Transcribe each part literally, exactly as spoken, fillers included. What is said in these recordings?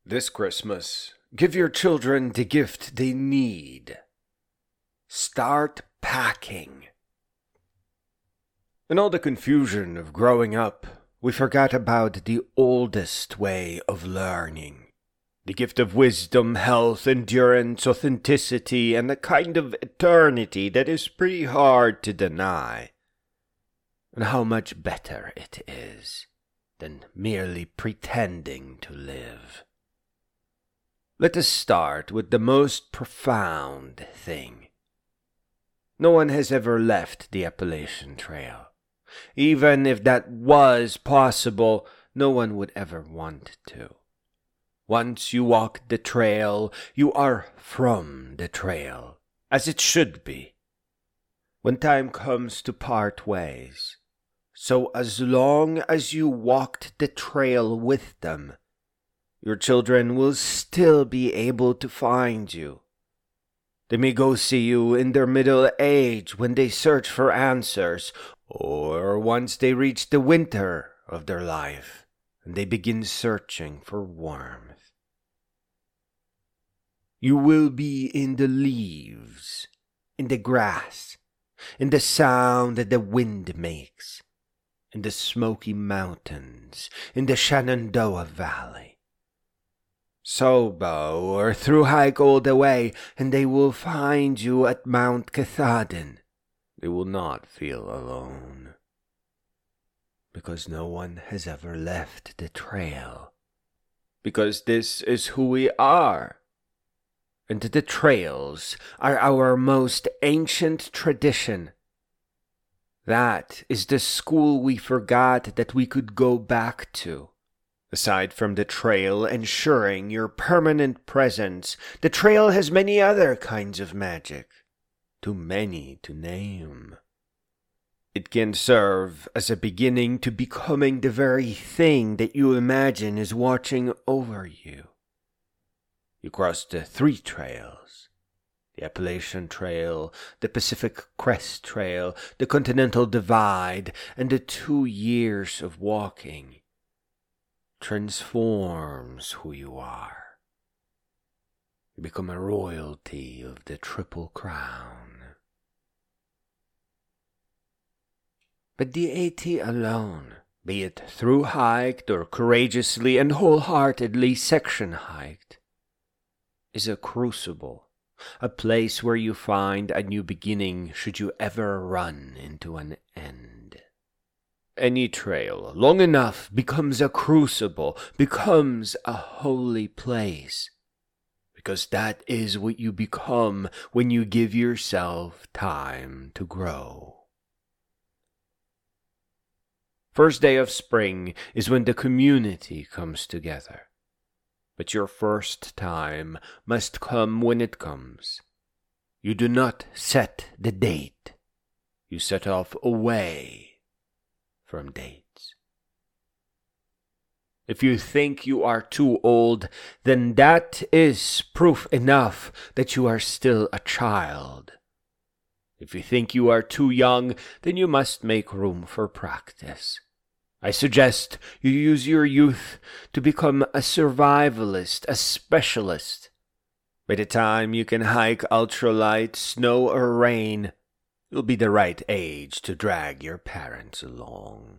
This Christmas, give your children the gift they need. Start packing. In all the confusion of growing up, we forgot about the oldest way of learning. The gift of wisdom, health, endurance, authenticity, and a kind of eternity that is pretty hard to deny. And how much better it is than merely pretending to live. Let us start with the most profound thing. No one has ever left the Appalachian Trail. Even if that was possible, no one would ever want to. Once you walk the trail, you are from the trail, as it should be. When time comes to part ways, so as long as you walked the trail with them, your children will still be able to find you. They may go see you in their middle age when they search for answers, or once they reach the winter of their life and they begin searching for warmth. You will be in the leaves, in the grass, in the sound that the wind makes, in the Smoky Mountains, in the Shenandoah Valley. Sobo or through hike all the way, and they will find you at Mount Katahdin. They will not feel alone, because no one has ever left the trail, because this is who we are, and the trails are our most ancient tradition. That is the school we forgot that we could go back to. Aside from the trail ensuring your permanent presence, the trail has many other kinds of magic, too many to name. It can serve as a beginning to becoming the very thing that you imagine is watching over you. You cross the three trails, the Appalachian Trail, the Pacific Crest Trail, the Continental Divide, and the two years of walking transforms who you are. You become a royalty of the Triple Crown. But the AT alone, be it through hiked or courageously and wholeheartedly section hiked, is a crucible, a place where you find a new beginning should you ever run into an end. Any trail, long enough, becomes a crucible, becomes a holy place. Because that is what you become when you give yourself time to grow. First day of spring is when the community comes together. But your first time must come when it comes. You do not set the date. You set off away from dates. If you think you are too old, then that is proof enough that you are still a child. If you think you are too young, then you must make room for practice. I suggest you use your youth to become a survivalist, a specialist. By the time you can hike ultralight, snow or rain, you'll be the right age to drag your parents along.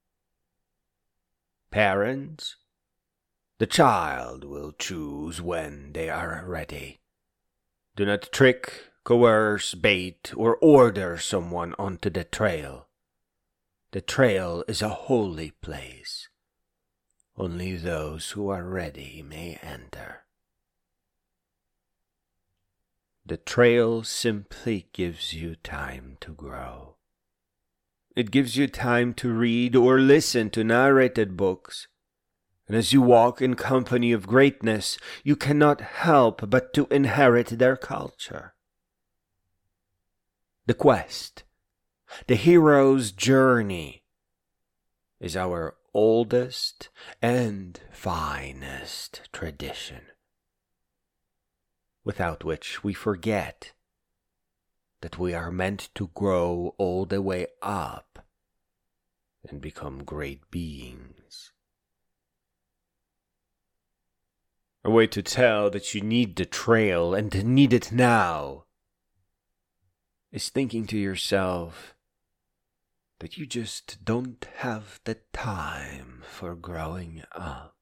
Parents, the child will choose when they are ready. Do not trick, coerce, bait, or order someone onto the trail. The trail is a holy place. Only those who are ready may enter. The trail simply gives you time to grow. It gives you time to read or listen to narrated books. And as you walk in company of greatness, you cannot help but to inherit their culture. The quest, the hero's journey, is our oldest and finest tradition, without which we forget that we are meant to grow all the way up and become great beings. A way to tell that you need the trail and need it now is thinking to yourself that you just don't have the time for growing up.